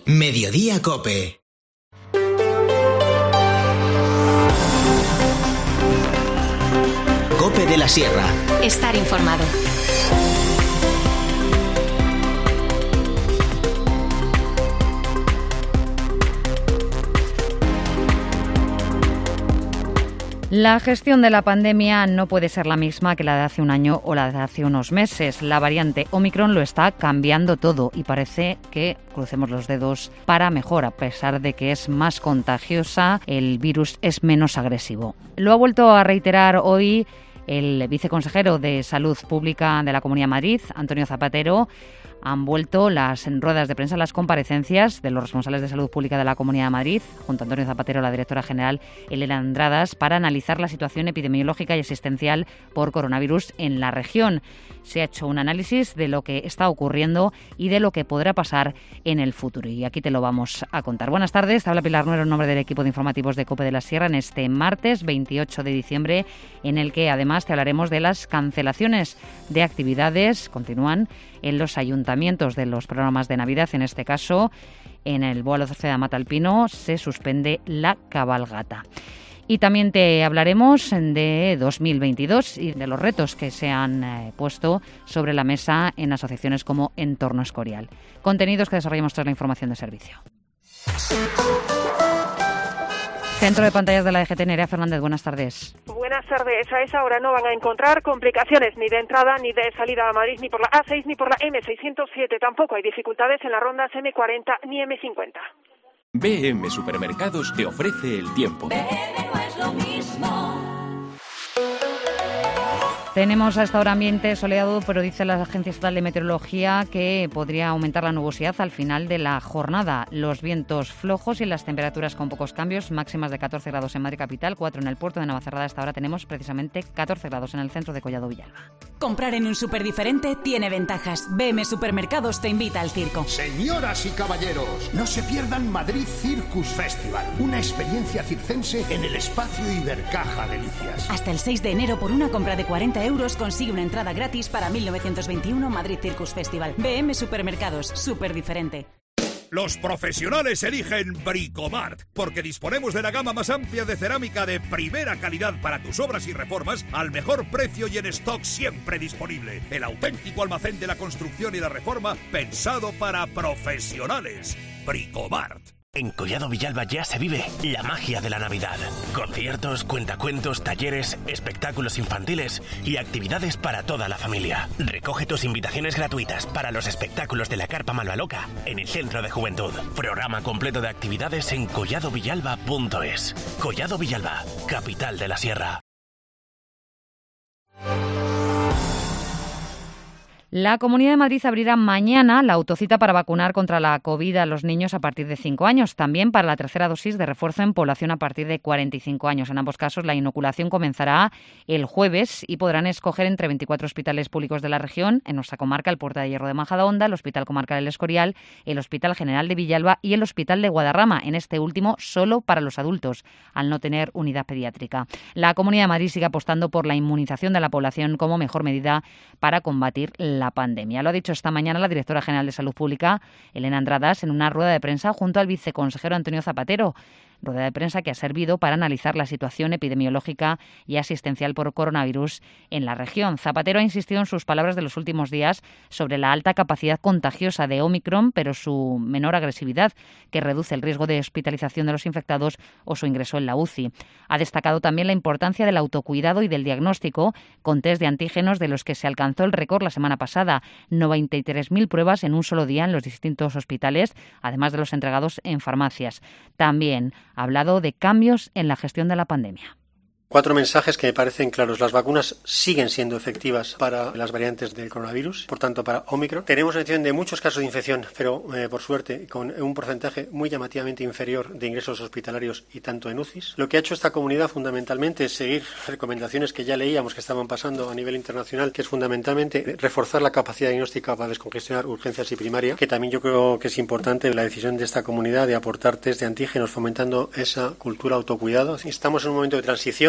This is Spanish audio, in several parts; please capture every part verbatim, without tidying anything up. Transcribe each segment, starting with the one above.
Mediodía COPE. COPE de la Sierra. Estar informado. La gestión de la pandemia no puede ser la misma que la de hace un año o la de hace unos meses. La variante Omicron lo está cambiando todo y parece que, crucemos los dedos, para mejor. A pesar de que es más contagiosa, el virus es menos agresivo. Lo ha vuelto a reiterar hoy el viceconsejero de Salud Pública de la Comunidad de Madrid, Antonio Zapatero. Han vuelto las ruedas de prensa, las comparecencias de los responsables de salud pública de la Comunidad de Madrid, junto a Antonio Zapatero, la directora general Elena Andradas, para analizar la situación epidemiológica y asistencial por coronavirus en la región. Se ha hecho un análisis de lo que está ocurriendo y de lo que podrá pasar en el futuro. Y aquí te lo vamos a contar. Buenas tardes, te habla Pilar Nuero en nombre del equipo de informativos de COPE de la Sierra en este martes veintiocho de diciembre, en el que además te hablaremos de las cancelaciones de actividades. Continúan en los ayuntamientos de los programas de Navidad. En este caso, en el Boalo de Matalpino se suspende la cabalgata. Y también te hablaremos de dos mil veintidós y de los retos que se han eh, puesto sobre la mesa en asociaciones como Entorno Escorial. Contenidos que desarrollamos tras la información de servicio. Centro de pantallas de la D G T, Nerea Fernández, buenas tardes. Buenas tardes. A esa hora no van a encontrar complicaciones ni de entrada ni de salida a Madrid, ni por la A seis ni por la eme seiscientos siete. Tampoco hay dificultades en las rondas eme cuarenta ni eme cincuenta. B M Supermercados te ofrece el tiempo. B M no es lo mismo. Tenemos hasta ahora ambiente soleado, pero dice la Agencia Estatal de Meteorología que podría aumentar la nubosidad al final de la jornada. Los vientos flojos y las temperaturas con pocos cambios, máximas de catorce grados en Madrid capital, cuatro en el puerto de Navacerrada. Hasta ahora tenemos precisamente catorce grados en el centro de Collado Villalba. Comprar en un súper diferente tiene ventajas. B M Supermercados te invita al circo. Señoras y caballeros, no se pierdan Madrid Circus Festival, una experiencia circense en el espacio Ibercaja Delicias. Hasta el seis de enero, por una compra de cuarenta euros, consigue una entrada gratis para mil novecientos veintiuno Madrid Circus Festival. B M Supermercados, súper diferente. Los profesionales eligen Bricomart, porque disponemos de la gama más amplia de cerámica de primera calidad para tus obras y reformas al mejor precio y en stock siempre disponible. El auténtico almacén de la construcción y la reforma pensado para profesionales. Bricomart. En Collado Villalba ya se vive la magia de la Navidad. Conciertos, cuentacuentos, talleres, espectáculos infantiles y actividades para toda la familia. Recoge tus invitaciones gratuitas para los espectáculos de la Carpa Malvaloca en el Centro de Juventud. Programa completo de actividades en collado villalba punto es. Collado Villalba, capital de la Sierra. La Comunidad de Madrid abrirá mañana la autocita para vacunar contra la COVID a los niños a partir de cinco años, también para la tercera dosis de refuerzo en población a partir de cuarenta y cinco años. En ambos casos, la inoculación comenzará el jueves y podrán escoger entre veinticuatro hospitales públicos de la región, en nuestra comarca, el Puerta de Hierro de Majadahonda, el Hospital Comarcal del Escorial, el Hospital General de Villalba y el Hospital de Guadarrama, en este último solo para los adultos, al no tener unidad pediátrica. La Comunidad de Madrid sigue apostando por la inmunización de la población como mejor medida para combatir la la pandemia. Lo ha dicho esta mañana la directora general de Salud Pública, Elena Andradas, en una rueda de prensa junto al viceconsejero Antonio Zapatero. Rueda de prensa que ha servido para analizar la situación epidemiológica y asistencial por coronavirus en la región. Zapatero ha insistido en sus palabras de los últimos días sobre la alta capacidad contagiosa de Omicron, pero su menor agresividad, que reduce el riesgo de hospitalización de los infectados o su ingreso en la U C I. Ha destacado también la importancia del autocuidado y del diagnóstico con test de antígenos, de los que se alcanzó el récord la semana pasada, noventa y tres mil pruebas en un solo día en los distintos hospitales, además de los entregados en farmacias. También ha hablado de cambios en la gestión de la pandemia. Cuatro mensajes que me parecen claros. Las vacunas siguen siendo efectivas para las variantes del coronavirus, por tanto para Omicron. Tenemos mención de muchos casos de infección, pero eh, por suerte con un porcentaje muy llamativamente inferior de ingresos hospitalarios y tanto en U C Is. Lo que ha hecho esta comunidad fundamentalmente es seguir recomendaciones que ya leíamos que estaban pasando a nivel internacional, que es fundamentalmente reforzar la capacidad diagnóstica para descongestionar urgencias y primaria, que también yo creo que es importante la decisión de esta comunidad de aportar test de antígenos, fomentando esa cultura autocuidado. Estamos en un momento de transición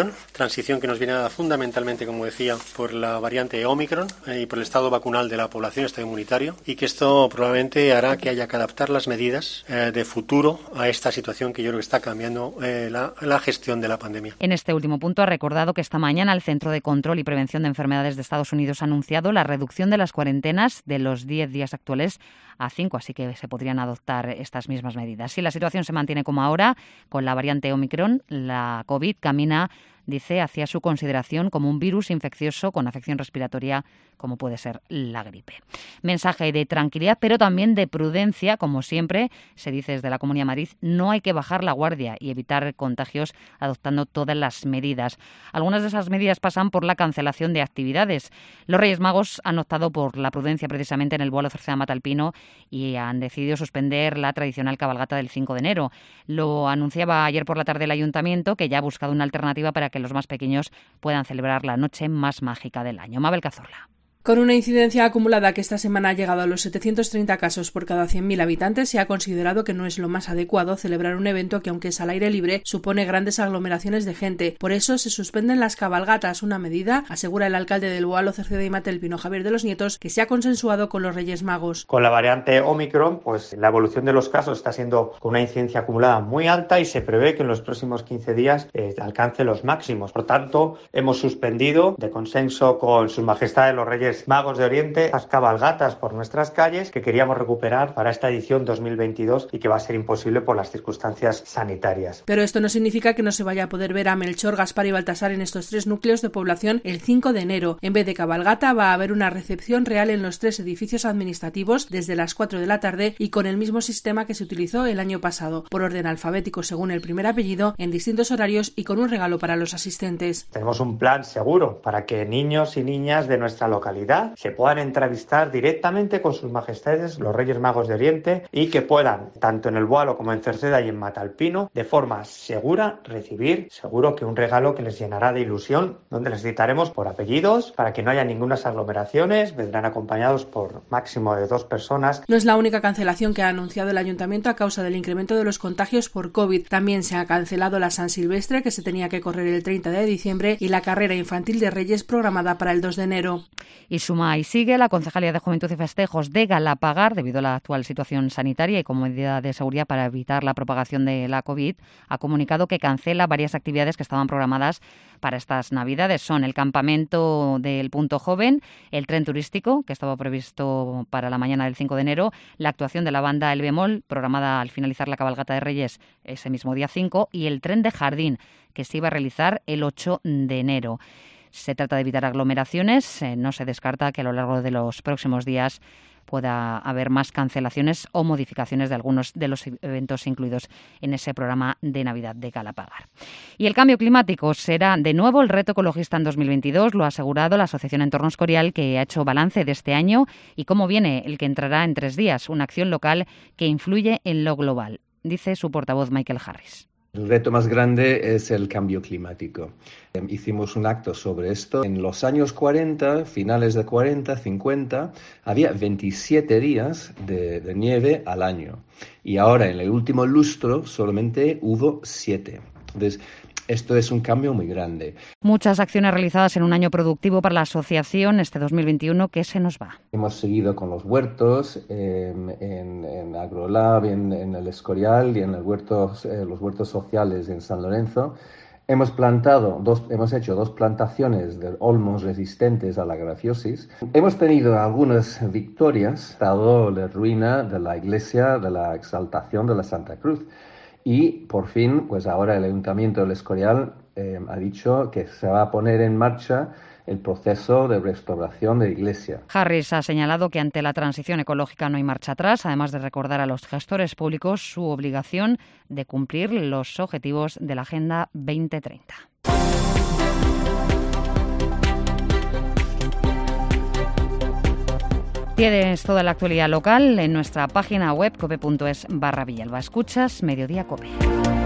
transición, transición que nos viene dada fundamentalmente, como decía, por la variante Omicron eh, y por el estado vacunal de la población, el estado inmunitario, y que esto probablemente hará que haya que adaptar las medidas eh, de futuro a esta situación que yo creo que está cambiando eh, la, la gestión de la pandemia. En este último punto ha recordado que esta mañana el Centro de Control y Prevención de Enfermedades de Estados Unidos ha anunciado la reducción de las cuarentenas de los diez días actuales a cinco, así que se podrían adoptar estas mismas medidas. Si la situación se mantiene como ahora, con la variante Omicron, la COVID camina, dice, hacia su consideración como un virus infeccioso con afección respiratoria, como puede ser la gripe. Mensaje de tranquilidad, pero también de prudencia, como siempre se dice desde la Comunidad de Madrid, no hay que bajar la guardia y evitar contagios adoptando todas las medidas. Algunas de esas medidas pasan por la cancelación de actividades. Los Reyes Magos han optado por la prudencia precisamente en el vuelo Cerceda-Matalpino y han decidido suspender la tradicional cabalgata del cinco de enero. Lo anunciaba ayer por la tarde el Ayuntamiento, que ya ha buscado una alternativa para que que los más pequeños puedan celebrar la noche más mágica del año. Mabel Cazorla. Con una incidencia acumulada que esta semana ha llegado a los setecientos treinta casos por cada cien mil habitantes, se ha considerado que no es lo más adecuado celebrar un evento que, aunque es al aire libre, supone grandes aglomeraciones de gente. Por eso se suspenden las cabalgatas, una medida, asegura el alcalde del Boalo, Cerceda y Matalpino, Javier de los Nietos, que se ha consensuado con los Reyes Magos. Con la variante Omicron, pues la evolución de los casos está siendo con una incidencia acumulada muy alta y se prevé que en los próximos quince días eh, alcance los máximos. Por tanto, hemos suspendido, de consenso con Sus Majestades los Reyes Magos de Oriente, las cabalgatas por nuestras calles que queríamos recuperar para esta edición dos mil veintidós y que va a ser imposible por las circunstancias sanitarias. Pero esto no significa que no se vaya a poder ver a Melchor, Gaspar y Baltasar en estos tres núcleos de población el cinco de enero. En vez de cabalgata va a haber una recepción real en los tres edificios administrativos desde las cuatro de la tarde y con el mismo sistema que se utilizó el año pasado, por orden alfabético según el primer apellido, en distintos horarios y con un regalo para los asistentes. Tenemos un plan seguro para que niños y niñas de nuestra localidad se puedan entrevistar directamente con Sus Majestades los Reyes Magos de Oriente y que puedan, tanto en el Boalo como en Cerceda y en Matalpino, de forma segura recibir, seguro que un regalo que les llenará de ilusión, donde les citaremos por apellidos para que no haya ninguna aglomeraciones, vendrán acompañados por máximo de dos personas. No es la única cancelación que ha anunciado el Ayuntamiento a causa del incremento de los contagios por COVID. También se ha cancelado la San Silvestre, que se tenía que correr el treinta de diciembre, y la carrera infantil de Reyes programada para el dos de enero. Y suma y sigue, la Concejalía de Juventud y Festejos de Galapagar, debido a la actual situación sanitaria y como medida de seguridad para evitar la propagación de la COVID, ha comunicado que cancela varias actividades que estaban programadas para estas Navidades. Son el campamento del Punto Joven, el tren turístico, que estaba previsto para la mañana del cinco de enero, la actuación de la banda El Bemol, programada al finalizar la cabalgata de Reyes ese mismo día cinco, y el tren de jardín, que se iba a realizar el ocho de enero. Se trata de evitar aglomeraciones. Eh, no se descarta que a lo largo de los próximos días pueda haber más cancelaciones o modificaciones de algunos de los eventos incluidos en ese programa de Navidad de Galapagar. Y el cambio climático será de nuevo el reto ecologista en dos mil veintidós, lo ha asegurado la Asociación Entorno Escorial, que ha hecho balance de este año y cómo viene el que entrará en tres días, una acción local que influye en lo global, dice su portavoz Michael Harris. El reto más grande es el cambio climático. Hicimos un acto sobre esto. En los años cuarenta, finales de cuarenta, cincuenta, había veintisiete días de, de nieve al año. Y ahora, en el último lustro, solamente hubo siete. Entonces, esto es un cambio muy grande. Muchas acciones realizadas en un año productivo para la asociación este dos mil veintiuno, que se nos va. Hemos seguido con los huertos, eh, en, en AgroLab, en, en el Escorial y en el huertos, eh, los huertos sociales en San Lorenzo. Hemos plantado, dos, hemos hecho dos plantaciones de olmos resistentes a la grafiosis. Hemos tenido algunas victorias, dado la ruina de la iglesia de la Exaltación de la Santa Cruz. Y por fin, pues ahora el Ayuntamiento del Escorial eh, ha dicho que se va a poner en marcha el proceso de restauración de la iglesia. Harris ha señalado que ante la transición ecológica no hay marcha atrás, además de recordar a los gestores públicos su obligación de cumplir los objetivos de la Agenda veinte treinta. Tienes toda la actualidad local en nuestra página web cope punto es barra Villalba. Escuchas Mediodía Cope.